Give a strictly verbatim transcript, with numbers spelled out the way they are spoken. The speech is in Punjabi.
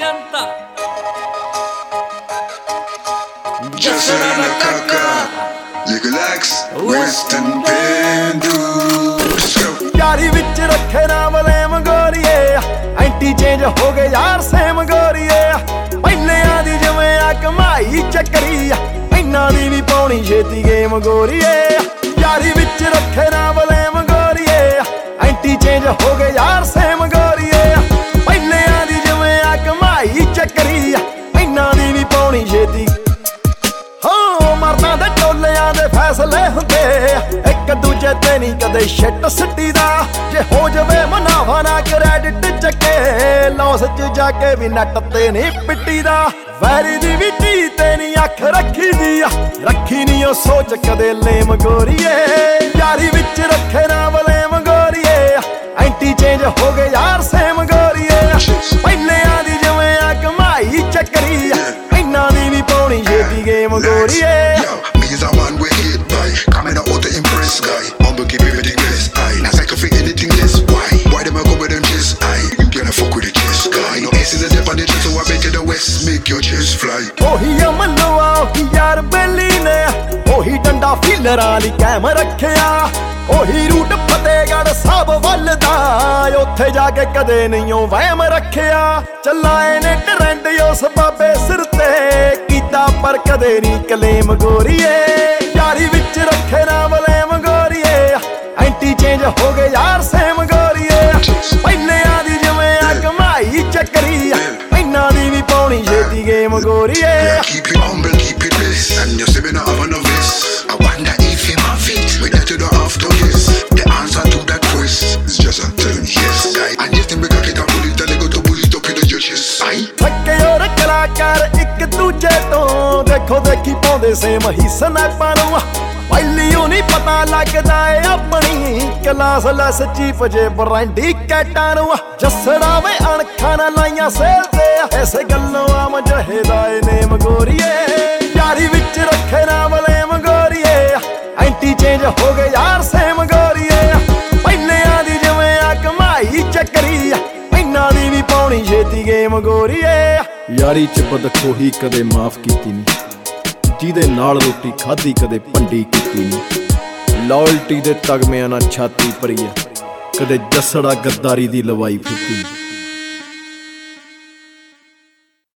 ਜਨਤਾ Jasa nataka Legalax Western Pendu ਯਾਰੀ ਵਿੱਚ ਰੱਖੇ ਨਾ ਬਲੇਮ ਗੋਰੀਏ ਐਂਟੀ ਚੇਂਜ ਹੋ ਗਏ ਯਾਰ ਸੇਮ ਗੋਰੀਏ ਪਹਿਲਿਆਂ ਦੀ ਜਿਵੇਂ ਆ ਕਮਾਈ ਚੱਕਰੀ ਇਹਨਾਂ ਦੀ ਵੀ ਪਾਉਣੀ ਛੇਤੀ ਗੇਮ ਗੋਰੀਏ ਯਾਰੀ ਵਿੱਚ ਰੱਖੇ ਨਾ ਬਲੇਮ ਗੋਰੀਏ ਐਂਟੀ ਚੇਂਜ ਹੋ ਗਏ ਯਾਰ ਸੇਮ ਗੋਰੀਏ ਪਹਿਲਿਆਂ ਦੀ ਜਿਵੇਂ ਆ ਕਮਾਈ ਚੱਕਰੀ ਇਹਨਾਂ ਦੀ ਵੀ ਪਾਉਣੀ ਛੇਤੀ ਹਾਂ ਮਰਦਾਂ ਦੇ ਟੋਲਿਆਂ ਦੇ ਫੈਸਲੇ ਹੁੰਦੇ ਇੱਕ ਦੂਜੇ ਤੇ ਨਹੀਂ ਕਦੇ ਸ਼ਿੱਟ ਸਿੱਟੀ ਦਾ ਜੇ ਹੋ ਜਾਵੇ ਮੁਨਾਫਾ ਨਾ ਕ੍ਰੈਡਿਟ ਚੱਕੇ ਲੌਸ ਚ ਜਾ ਕੇ ਵੀ ਨੱਟ ਤੇ ਨਹੀਂ ਪਿੱਟੀ ਦਾ ਵੈਰੀ ਦੀ ਵੀ ਧੀ ਤੇ ਨਹੀਂ ਅੱਖ ਰੱਖੀ ਦੀ ਆ ਰੱਖੀ ਨਹੀਂ ਉਹ ਸੋਚ ਕਦੇ ਲੇਮ ਗੋਰੀਏ ਯਾਰੀ ਵਿੱਚ ਰੱਖੇ ਨਾ ਬਲੇਮ ਗੋਰੀਏ ਐਂਟੀ ਚੇਂਜ ਹੋ ਗਏ ਯਾਰ ਸੇਮ ਗੋਰੀਏ ਪਹਿਲਿਆਂ ਦੀ ਜਿਵੇਂ ਆ ਕਮਾਈ ਚੱਕਰੀ ਇਹਨਾਂ ਦੀ ਵੀ ਪਾਉਣੀ ਛੇਤੀ ਗੇਮ ਗੋਰੀਏ Me is a man we hate by Coming out to impress guy Humble keep everything less I Not like for anything less Why? Why them a go with them chest I You gonna fuck with the chest guy No ace in the dip on the chest So I bet you the west Make your chest fly ਉਹੀ ਅਮਲਵਾ ਉਹੀ ਯਾਰ ਬੇਲੀ ਨੇ ਉਹੀ ਡੰਡਾ ਫੀਲਰਾਂ ਲਈ ਕਾਇਮ ਰੱਖਿਆ ਉਹੀ ਰੂਟ ਫਤਿਹਗੜ੍ਹ ਸਾਹਿਬ ਵੱਲ ਦਾ ਉੱਥੇ ਜਾ ਕੇ ਕਦੇ ਨਹੀਂ ਉਹ ਵਹਿਮ ਰੱਖਿਆ ਚਲਾਏ ਨੇ ਟਰੈਂਡ ਉਸ ਬਾਬੇ ਸਿਰ ਤੇ ਕੀਤਾ ਪਰ ਕਦੇ ਨਹੀਂ ਕਲੇਮ ਗੋਰੀਏ ਯਾਰੀ ਵਿੱਚ ਰੱਖੇ ਨਾ ਬਲੇਮ ਗੋਰੀਏ ਐਂਟੀ ਚੇਂਜ ਹੋ ਗਏ ਯਾਰ ਸੇਮ ਗੋਰੀਏ ਪਹਿਲਿਆਂ ਦੀ ਜਿਵੇਂ ਆ ਕਮਾਈ ਚੱਕਰੀ ਇਹਨਾਂ ਦੀ ਵੀ ਪਾਉਣੀ ਛੇਤੀ ਗੇਮ ਗੋਰੀਏ Keep it humble, keep it blessed And you say me not have enough vest I wonder if him have it With that you don't have to guess The answer to that quest is just a turn yes guy And yes them we got it and pull it and they go to pull it up in your chest I ਥੱਕੇ ਹੋਰ ਕਲਾਕਾਰ ਇੱਕ ਦੂਜੇ ਤੋਂ ਦੇਖੋ ਦੇਖੀ ਪਾਉਂਦੇ ਸੇਮ ਹੀ ਸਨੈਪਾਂ ਨੂੰ ਪਹਿਲੀਓ ਨਹੀਂ ਪਤਾ ਲੱਗਦਾ ਏ ਆਪਣੀ ਕਲਾਸ ਲੈਸ ਚੀਫ ਜੇ ਬਰਾਂਡੀ ਕੈਟਾਂ ਨੂੰ ਜੱਸੜਾ ਵੇ ਅਣਖਾਂ ਨਾਲ ਲਾਈਆਂ ਸੇਲ ਤੇ ਐਸੇ ਗੱਲੋਂ ਆ ਮਜਹੇਦਾ ਏ ਨੇਮ ਗੋਰੀਏ ਯਾਰੀ ਵਿੱਚ ਰੱਖੇ ਨਾ ਬਲੇਮ ਗੋਰੀਏ ਐਂਟੀ ਚੇਂਜ ਹੋ ਗਏ ਯਾਰ ਸੇਮ ਗੋਰੀਏ ਪਹਿਲਿਆਂ ਦੀ ਜਿਵੇਂ ਆ ਕਮਾਈ ਚੱਕਰੀ ਇਹਨਾਂ ਦੀ ਵੀ ਪਾਉਣੀ ਛੇਤੀ ਗੇਮ ਗੋਰੀਏ ਯਾਰੀ ਚ ਬਦਖੋਹੀ ਕਦੇ ਮਾਫ ਕੀਤੀ ਨਹੀਂ ਜਿਹਦੇ ਨਾਲ ਰੋਟੀ ਖਾਧੀ ਕਦੇ ਭੰਡੀ ਕੀਤੀ ਨਹੀਂ ਲਾਇਲਟੀ ਦੇ ਤਗਮਿਆਂ ਨਾਲ ਛਾਤੀ ਭਰੀ ਆ ਕਦੇ ਜੱਸੜਾ ਗੱਦਾਰੀ ਦੀ ਲਵਾਈ ਫਿੱਟੀ